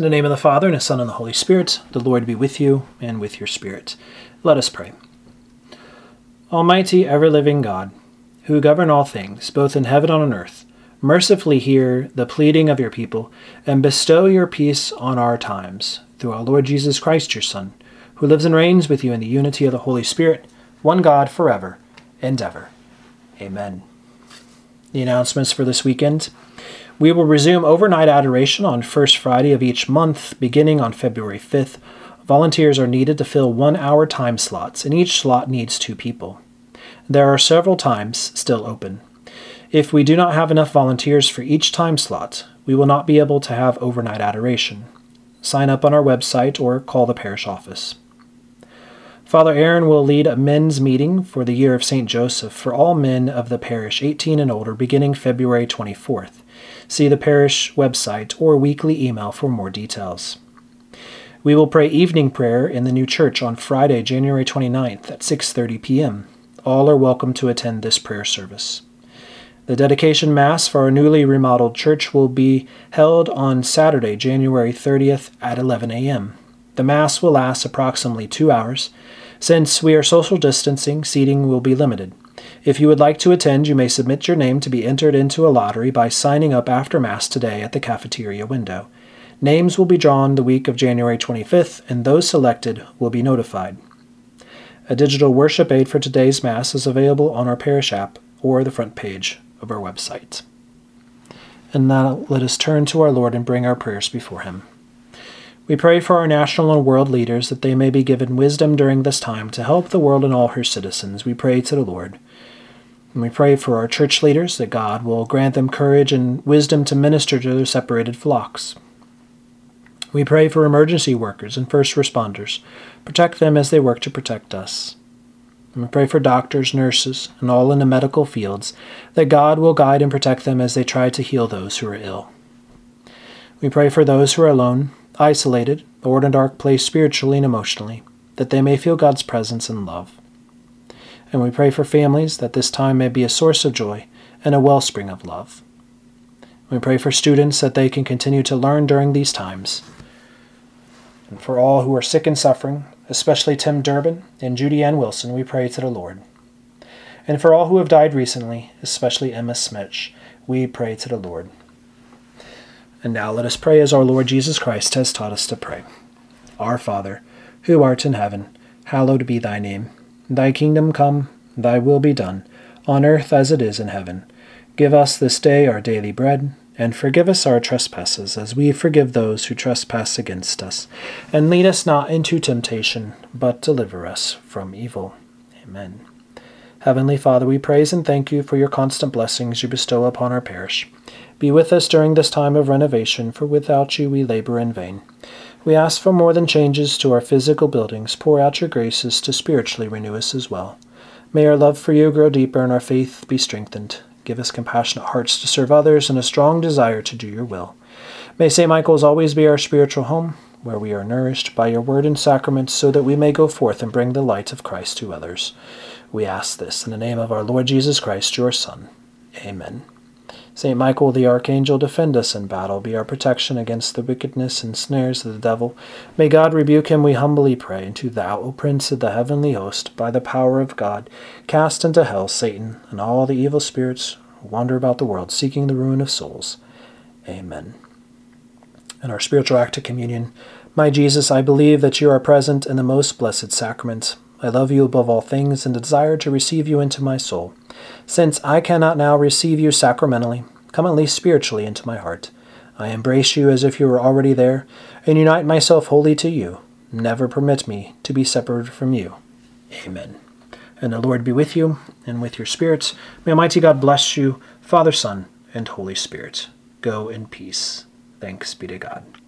In the name of the Father, and the Son, and the Holy Spirit, the Lord be with you, and with your spirit. Let us pray. Almighty, ever-living God, who govern all things, both in heaven and on earth, mercifully hear the pleading of your people, and bestow your peace on our times, through our Lord Jesus Christ, your Son, who lives and reigns with you in the unity of the Holy Spirit, one God, forever and ever. Amen. The announcements for this weekend. We will resume overnight adoration on First Friday of each month, beginning on February 5th. Volunteers are needed to fill 1-hour time slots, and each slot needs 2 people. There are several times still open. If we do not have enough volunteers for each time slot, we will not be able to have overnight adoration. Sign up on our website or call the parish office. Father Aaron will lead a men's meeting for the year of St. Joseph for all men of the parish 18 and older beginning February 24th. See the parish website or weekly email for more details. We will pray evening prayer in the new church on Friday, January 29th at 6:30 p.m. All are welcome to attend this prayer service. The dedication Mass for our newly remodeled church will be held on Saturday, January 30th at 11 a.m. The Mass will last approximately 2 hours. Since we are social distancing, seating will be limited. If you would like to attend, you may submit your name to be entered into a lottery by signing up after Mass today at the cafeteria window. Names will be drawn the week of January 25th, and those selected will be notified. A digital worship aid for today's Mass is available on our parish app or the front page of our website. And now let us turn to our Lord and bring our prayers before Him. We pray for our national and world leaders that they may be given wisdom during this time to help the world and all her citizens. We pray to the Lord. And we pray for our church leaders that God will grant them courage and wisdom to minister to their separated flocks. We pray for emergency workers and first responders. Protect them as they work to protect us. And we pray for doctors, nurses, and all in the medical fields, that God will guide and protect them as they try to heal those who are ill. We pray for those who are alone, isolated, or in a dark place spiritually and emotionally, that they may feel God's presence and love. And we pray for families that this time may be a source of joy and a wellspring of love. We pray for students that they can continue to learn during these times. And for all who are sick and suffering, especially Tim Durbin and Judy Ann Wilson, we pray to the Lord. And for all who have died recently, especially Emma Smitch, we pray to the Lord. And now let us pray as our Lord Jesus Christ has taught us to pray. Our Father, who art in heaven, hallowed be thy name. Thy kingdom come, thy will be done, on earth as it is in heaven. Give us this day our daily bread, and forgive us our trespasses, as we forgive those who trespass against us. And lead us not into temptation, but deliver us from evil. Amen. Heavenly Father, we praise and thank you for your constant blessings you bestow upon our parish. Be with us during this time of renovation, for without you we labor in vain. We ask for more than changes to our physical buildings. Pour out your graces to spiritually renew us as well. May our love for you grow deeper and our faith be strengthened. Give us compassionate hearts to serve others and a strong desire to do your will. May St. Michael's always be our spiritual home, where we are nourished by your word and sacraments, so that we may go forth and bring the light of Christ to others. We ask this in the name of our Lord Jesus Christ, your Son. Amen. St. Michael the Archangel, defend us in battle, be our protection against the wickedness and snares of the devil. May God rebuke him, we humbly pray. And to thou, O Prince of the heavenly host, by the power of God, cast into hell Satan and all the evil spirits who wander about the world, seeking the ruin of souls. Amen. In our spiritual act of communion, my Jesus, I believe that you are present in the most blessed sacrament. I love you above all things and desire to receive you into my soul. Since I cannot now receive you sacramentally, come at least spiritually into my heart. I embrace you as if you were already there, and unite myself wholly to you. Never permit me to be separated from you. Amen. And the Lord be with you, and with your spirits. May Almighty God bless you, Father, Son, and Holy Spirit. Go in peace. Thanks be to God.